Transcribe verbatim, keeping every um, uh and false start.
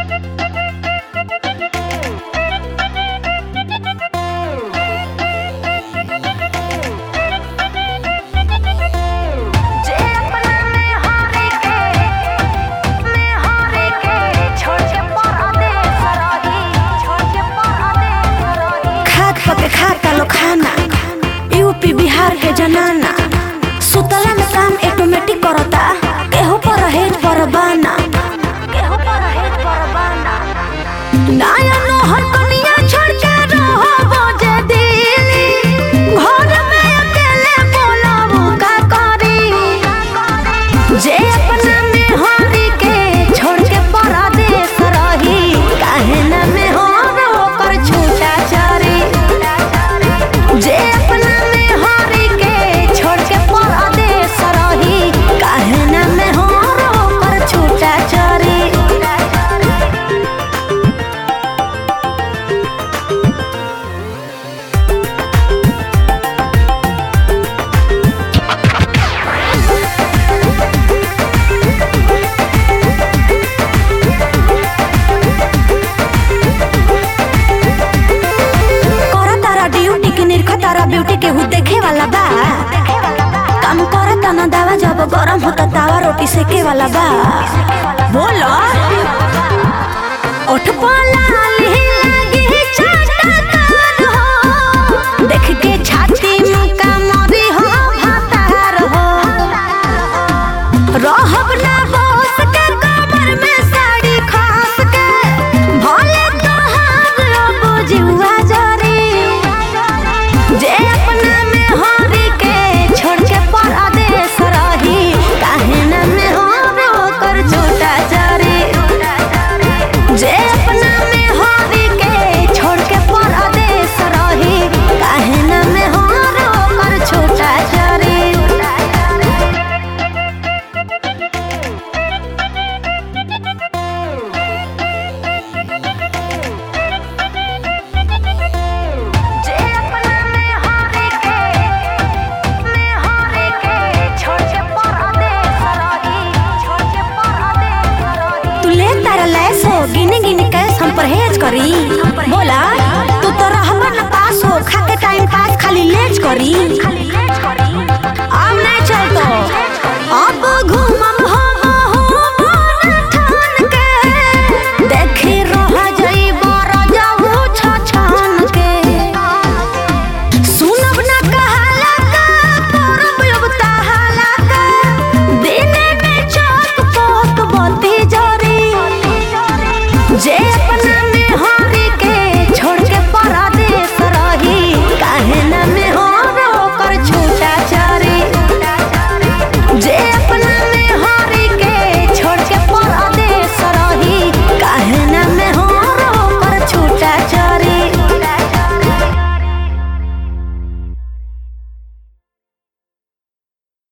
खाता लो खाना यूपी बिहार के जनाना सुतला में काम ऑटोमेटिक करता केहू पर हेड पर बाना केहू पर हेड पर बाना नया नोहर कनिया छोड़ के रहो बजे दिली घर में अकेले बोलाबू का करी जे अपना में हरी के छोड़ के परदेस रही काहे ना में हो ओकर छूटा चरी जे अपना में हरी के छोड़ के परदेस रही काहे ना में हो ओकर छूटा चरी तारा ब्यूटी के हु देखे वाला बा काम करता ना दावा जब गरम होता तावा रोटी सेके वाला बा बोलो उठ पाला लगी चटकार हो देख के छाती मुका मरी हो भातार हो रहब ना बस के कमर में साड़ी खास के भले तोहार अब जुआ जरी जे अपना में हरी के छोड़ के परदेस रही काहे ना में हो ओकर छूटा चरी जे अपना में हरी के छोड़ के परदेस रही काहे ना में हो ओकर छूटा चरी गिने गिने कैस हम परहेज करी बोला तू तो रहबा ना पास हो खा के टाइम पास खाली लेज करी अब नहीं चलतो अब घूम